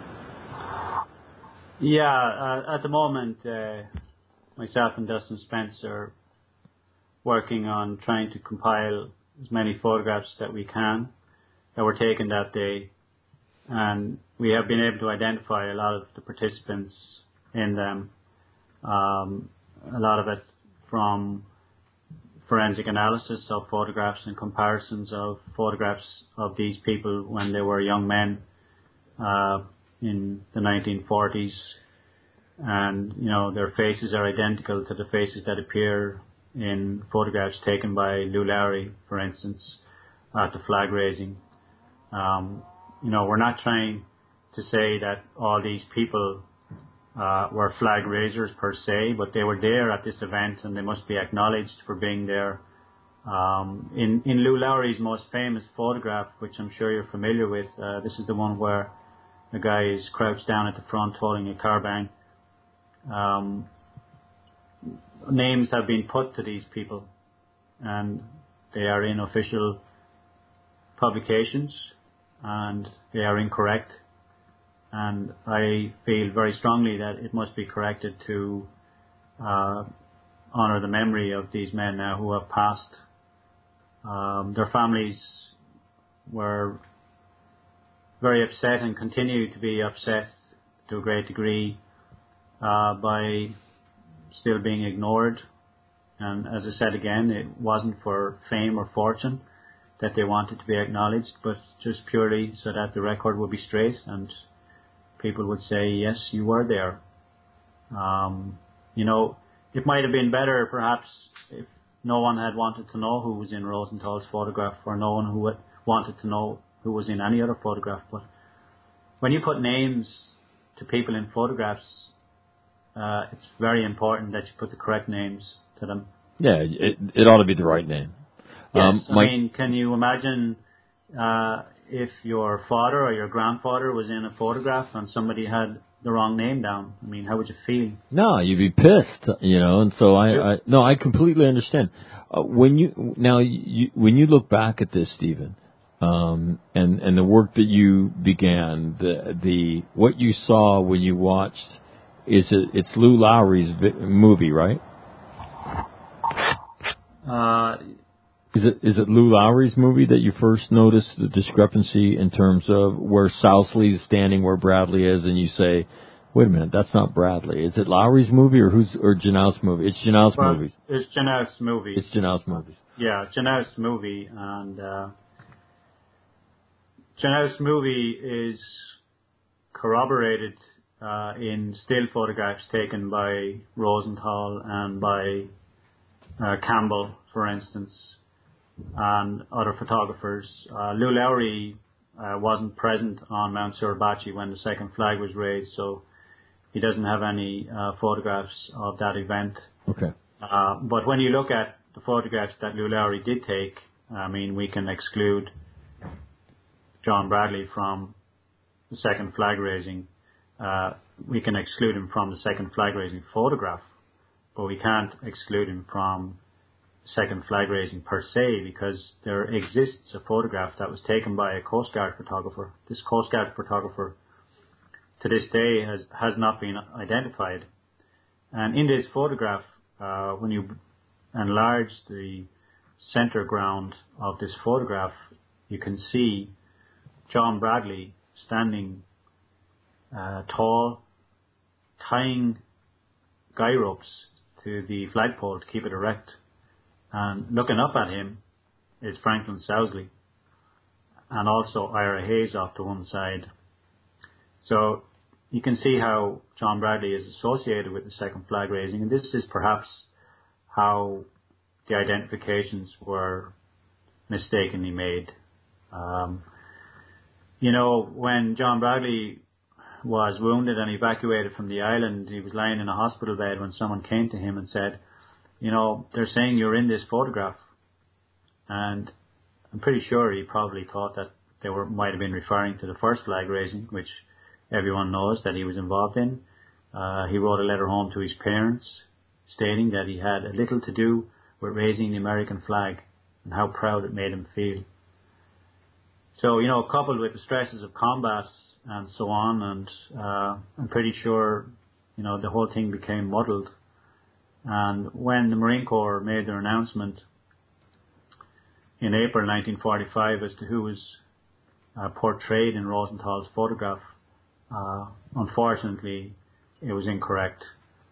Yeah, at the moment, myself and Dustin Spence are working on trying to compile as many photographs that we can that were taken that day, and we have been able to identify a lot of the participants in them. A lot of it from forensic analysis of photographs and comparisons of photographs of these people when they were young men in the 1940s. And, you know, their faces are identical to the faces that appear in photographs taken by Lou Lowry, for instance, at the flag raising. You know, we're not trying to say that all these people were flag raisers per se, but they were there at this event and they must be acknowledged for being there. In Lou Lowry's most famous photograph, which I'm sure you're familiar with, this is the one where the guy is crouched down at the front holding a carbine. Names have been put to these people and they are in official publications and they are incorrect, and I feel very strongly that it must be corrected to honor the memory of these men now who have passed. Their families were very upset and continue to be upset to a great degree by still being ignored. And as I said again, it wasn't for fame or fortune that they wanted to be acknowledged, but just purely so that the record would be straight and people would say, yes, you were there. You know, it might have been better perhaps if no one had wanted to know who was in Rosenthal's photograph, or no one who wanted to know who was in any other photograph. But when you put names to people in photographs, it's very important that you put the correct names to them. Yeah, it ought to be the right name. Yes, I mean, can you imagine if your father or your grandfather was in a photograph and somebody had the wrong name down? I mean, how would you feel? No, you'd be pissed, you know. And so I completely understand. When you look back at this, Stephen, and the work that you began, the what you saw when you watched, it's Lou Lowry's movie, right? Is it Lou Lowry's movie that you first noticed the discrepancy in terms of where Sousley is standing, where Bradley is, and you say, wait a minute, that's not Bradley. Is it Lowry's movie or Janow's movie? It's Janow's movie. It's Janow's movie. It's Janow's movie. Yeah, Janow's movie, and Janow's movie is corroborated in still photographs taken by Rosenthal and by Campbell, for instance, and other photographers. Lou Lowry wasn't present on Mount Suribachi when the second flag was raised, so he doesn't have any photographs of that event. Okay. But when you look at the photographs that Lou Lowry did take, I mean, we can exclude John Bradley from the second flag raising. we can exclude him from the second flag raising photograph, but we can't exclude him from second flag raising per se, because there exists a photograph that was taken by a Coast Guard photographer. This Coast Guard photographer to this day has not been identified. And in this photograph, when you enlarge the center ground of this photograph, you can see John Bradley standing tall, tying guy ropes to the flagpole to keep it erect. And looking up at him is Franklin Sousley, and also Ira Hayes off to one side. So you can see how John Bradley is associated with the second flag raising, and this is perhaps how the identifications were mistakenly made. When John Bradley was wounded and evacuated from the island, he was lying in a hospital bed when someone came to him and said, they're saying you're in this photograph. And I'm pretty sure he probably thought that they might have been referring to the first flag raising, which everyone knows that he was involved in. He wrote a letter home to his parents stating that he had little to do with raising the American flag and how proud it made him feel. So, coupled with the stresses of combat and so on, and I'm pretty sure, the whole thing became muddled. And when the Marine Corps made their announcement in April 1945 as to who was portrayed in Rosenthal's photograph, unfortunately, it was incorrect.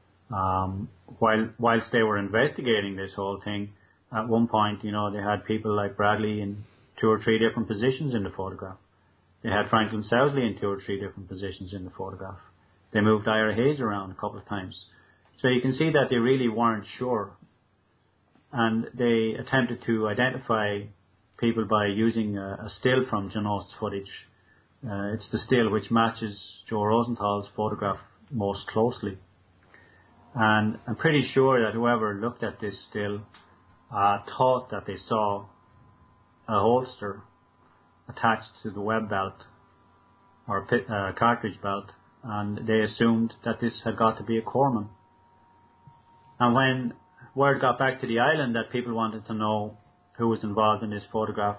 Whilst they were investigating this whole thing, at one point, they had people like Bradley in 2 or 3 different positions in the photograph. They had Franklin Sousley in 2 or 3 different positions in the photograph. They moved Ira Hayes around a couple of times. So you can see that they really weren't sure. And they attempted to identify people by using a still from John Ost's footage. It's the still which matches Joe Rosenthal's photograph most closely. And I'm pretty sure that whoever looked at this still thought that they saw a holster attached to the web belt or cartridge belt, and they assumed that this had got to be a corpsman. And when word got back to the island that people wanted to know who was involved in this photograph,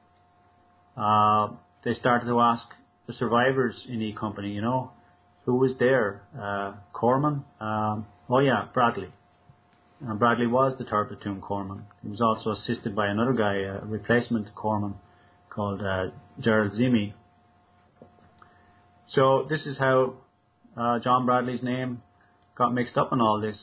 they started to ask the survivors in E Company, who was there? Corpsman? Bradley. And Bradley was the third platoon corpsman. He was also assisted by another guy, a replacement corpsman called Gerald Zimi. So this is how John Bradley's name got mixed up in all this.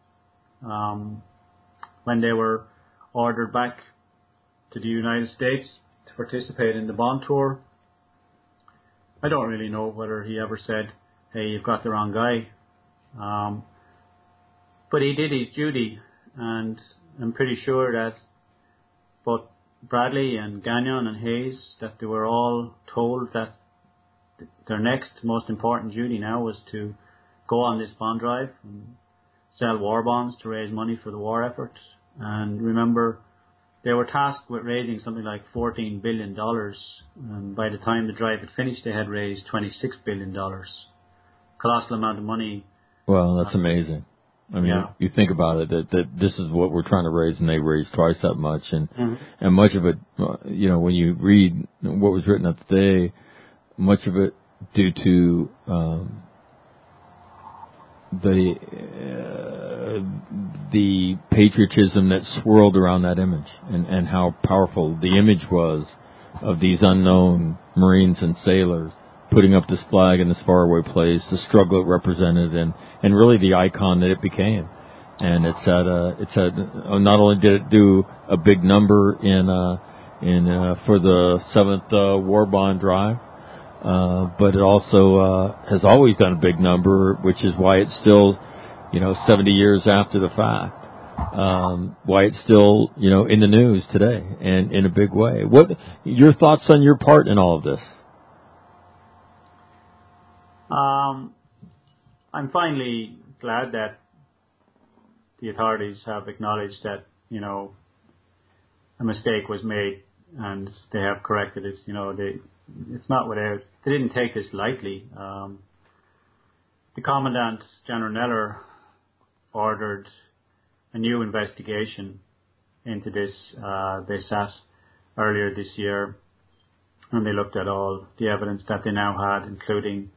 When they were ordered back to the United States to participate in the Bond tour, I don't really know whether he ever said, hey, you've got the wrong guy. But he did his duty, and I'm pretty sure that both Bradley and Gagnon and Hayes, that they were all told that their next most important duty now was to go on this bond drive and sell war bonds to raise money for the war effort. And remember, they were tasked with raising something like $14 billion, and by the time the drive had finished, they had raised $26 billion. Colossal amount of money. Well, that's amazing. I mean, you think about it, that this is what we're trying to raise, and they raised twice that much, and and much of it, when you read what was written up today, much of it due to the patriotism that swirled around that image, and how powerful the image was of these unknown Marines and sailors putting up this flag in this faraway place, the struggle it represented, and really the icon that it became. And not only did it do a big number for the 7th War Bond Drive, but it also has always done a big number, which is why it's still, 70 years after the fact, why it's still, in the news today and in a big way. What your thoughts on your part in all of this? I'm finally glad that the authorities have acknowledged that, a mistake was made and they have corrected it. It's not without. They didn't take this lightly. the Commandant General Neller ordered a new investigation into this. They sat earlier this year and they looked at all the evidence that they now had, including,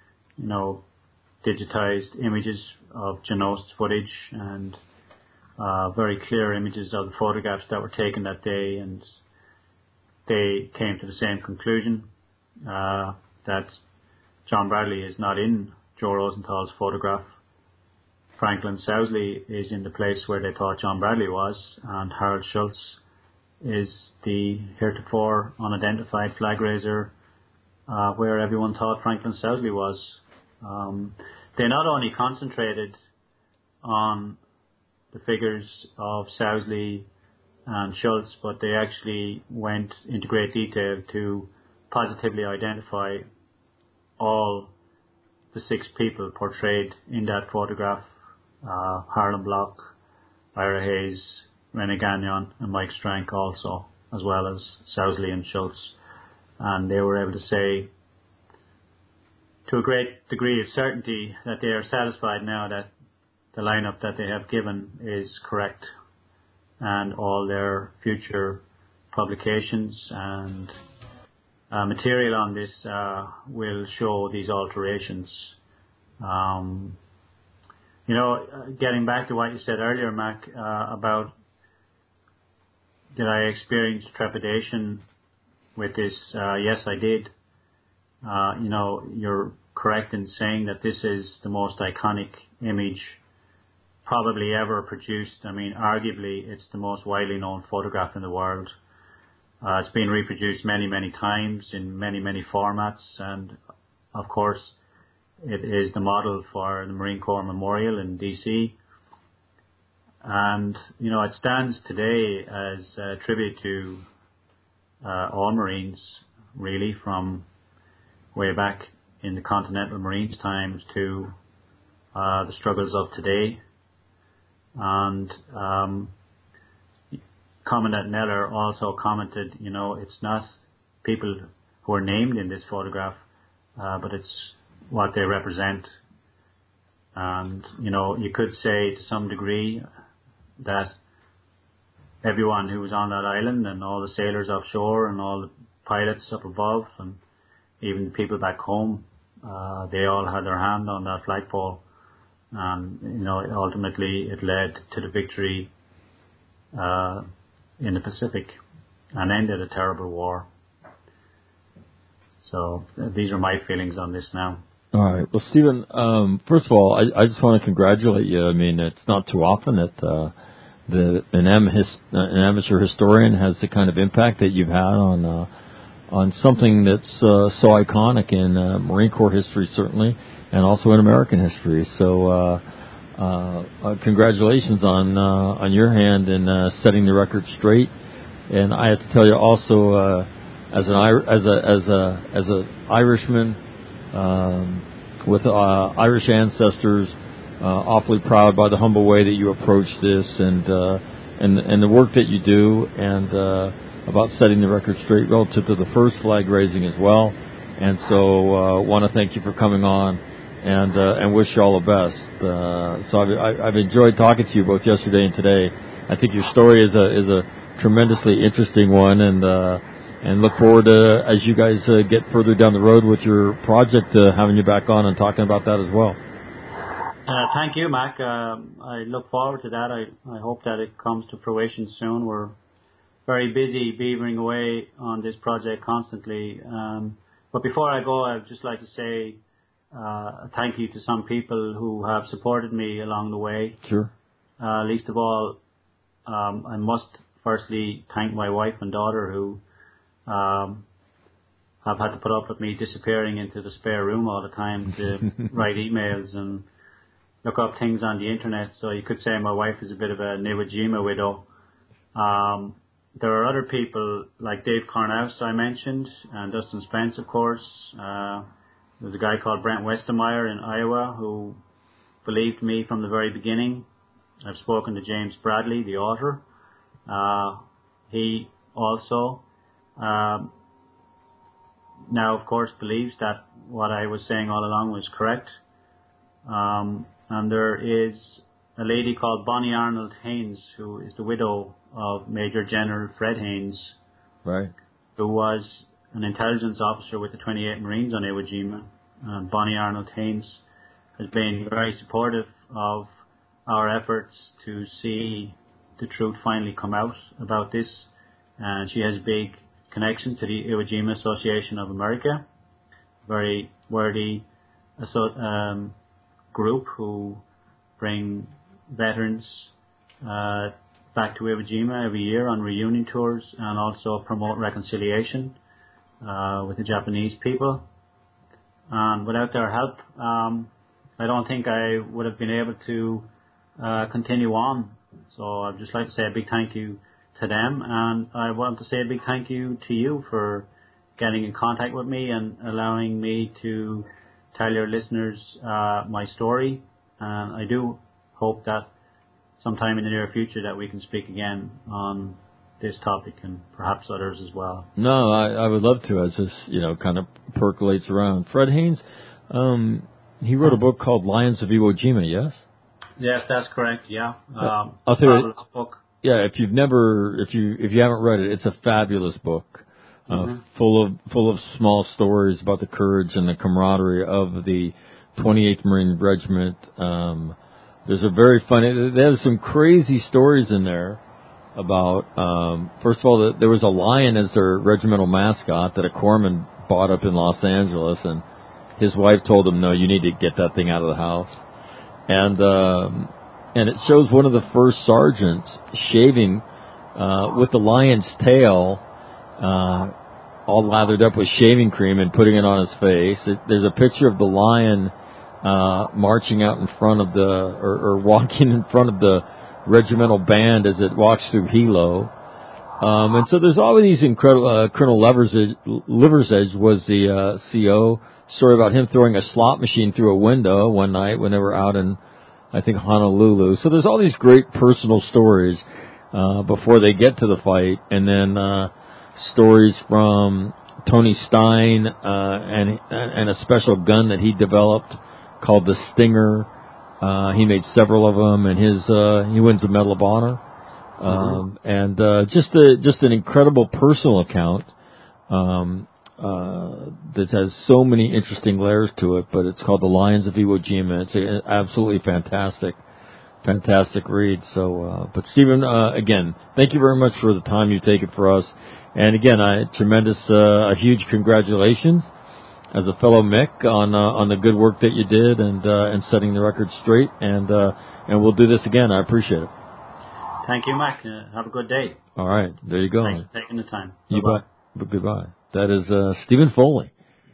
digitized images of Janos's footage and very clear images of the photographs that were taken that day, and they came to the same conclusion that John Bradley is not in Joe Rosenthal's photograph. Franklin Sousley is in the place where they thought John Bradley was, and Harold Schultz is the heretofore unidentified flag raiser where everyone thought Franklin Sousley was. They not only concentrated on the figures of Sousley and Schultz, but they actually went into great detail to positively identify all the 6 people portrayed in that photograph: Harlan Block, Ira Hayes, Rene Gagnon and Mike Strank also, as well as Sousley and Schultz. And they were able to say to a great degree of certainty that they are satisfied now that the lineup that they have given is correct, and all their future publications and material on this will show these alterations. Getting back to what you said earlier, Mac, about did I experience trepidation with this? Yes, I did. You're correct in saying that this is the most iconic image probably ever produced. I mean, arguably, it's the most widely known photograph in the world. It's been reproduced many, many times in many, many formats, and of course, it is the model for the Marine Corps Memorial in DC. And, it stands today as a tribute to all Marines, really, from way back in the Continental Marines times to the struggles of today. And Commandant Neller also commented, it's not people who are named in this photograph, but it's what they represent. And, you could say to some degree that everyone who was on that island and all the sailors offshore and all the pilots up above and even the people back home, they all had their hand on that flagpole. And, ultimately it led to the victory in the Pacific and ended a terrible war. So these are my feelings on this now. All right. Well, Stephen, first of all, I just want to congratulate you. I mean, it's not too often that an amateur historian has the kind of impact that you've had on something that's so iconic in Marine Corps history, certainly, and also in American history. So, congratulations on your hand in setting the record straight. And I have to tell you also, as an Irishman with Irish ancestors, awfully proud by the humble way that you approach this and the work that you do, and about setting the record straight relative to the first flag raising as well. And so want to thank you for coming on and wish you all the best. So I've enjoyed talking to you both yesterday and today. I think your story is a tremendously interesting one, and look forward to, as you guys get further down the road with your project, having you back on and talking about that as well. Thank you, Mac. I look forward to that. I hope that it comes to fruition soon. We're very busy beavering away on this project constantly. But before I go, I'd just like to say thank you to some people who have supported me along the way. Sure. Least of all, I must firstly thank my wife and daughter who have had to put up with me disappearing into the spare room all the time to write emails and look up things on the internet. So you could say my wife is a bit of a Iwo Jima widow. There are other people like Dave Cornhouse I mentioned, and Dustin Spence, of course. There's a guy called Brent Westermeyer in Iowa who believed me from the very beginning. I've spoken to James Bradley, the author. He also now, of course, believes that what I was saying all along was correct. And there is a lady called Bonnie Arnold Haynes, who is the widow of Major General Fred Haynes, right, who was an intelligence officer with the 28th Marines on Iwo Jima. Bonnie Arnold Haynes has been very supportive of our efforts to see the truth finally come out about this. And she has big connections to the Iwo Jima Association of America, very worthy group who bring veterans back to Iwo Jima every year on reunion tours, and also promote reconciliation with the Japanese people. And without their help, I don't think I would have been able to continue on. So I'd just like to say a big thank you to them, and I want to say a big thank you to you for getting in contact with me and allowing me to tell your listeners my story. And I do hope that sometime in the near future that we can speak again on this topic and perhaps others as well. No, I would love to, as this, kind of percolates around. Fred Haynes, he wrote a book called Lions of Iwo Jima, yes? Yes, that's correct, yeah. I'll tell you, book. Yeah, if you haven't read it, it's a fabulous book. Full of small stories about the courage and the camaraderie of the 28th Marine Regiment. There's a very funny, there's some crazy stories in there about, first of all, there was a lion as their regimental mascot that a corpsman bought up in Los Angeles, and his wife told him, no, you need to get that thing out of the house. And it shows one of the first sergeants shaving with the lion's tail all lathered up with shaving cream and putting it on his face. There's a picture of the lion marching out in front of or walking in front of the regimental band as it walks through Hilo. And so there's all these incredible, Colonel Liversedge was the CO, story about him throwing a slot machine through a window one night when they were out in, I think, Honolulu. So there's all these great personal stories before they get to the fight, and then stories from Tony Stein and a special gun that he developed called the Stinger. He made several of them, and he wins the Medal of Honor. And just an incredible personal account that has so many interesting layers to it. But it's called The Lions of Iwo Jima. It's an absolutely fantastic read. So, but Stephen, again, thank you very much for the time you've taken for us. And again, a huge congratulations as a fellow Mick on the good work that you did and setting the record straight. And we'll do this again. I appreciate it. Thank you, Mac. Have a good day. All right, there you go. Thanks for taking the time. You bet. Goodbye. That is Stephen Foley.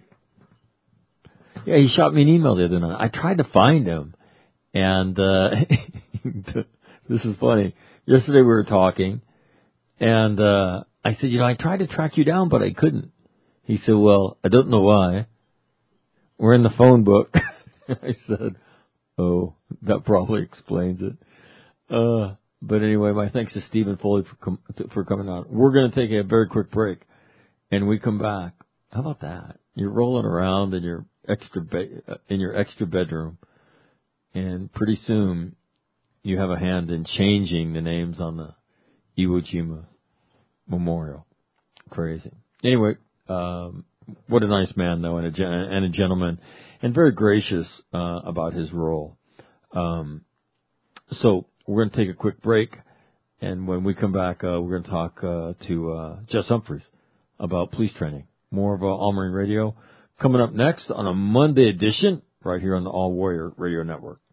Yeah, he shot me an email the other night. I tried to find him, and this is funny. Yesterday we were talking, and I said, I tried to track you down, but I couldn't. He said, well, I don't know why. We're in the phone book. I said, oh, that probably explains it. But anyway, my thanks to Stephen Foley for coming on. We're going to take a very quick break, and we come back. How about that? You're rolling around in your extra bedroom, and pretty soon you have a hand in changing the names on the Iwo Jima Memorial. Crazy. Anyway, what a nice man though, and a gentleman, and very gracious about his role. So we're going to take a quick break, and when we come back, we're going to talk to Jess Humphreys about police training. More of All Marine Radio coming up next on a Monday edition right here on the All Warrior Radio Network.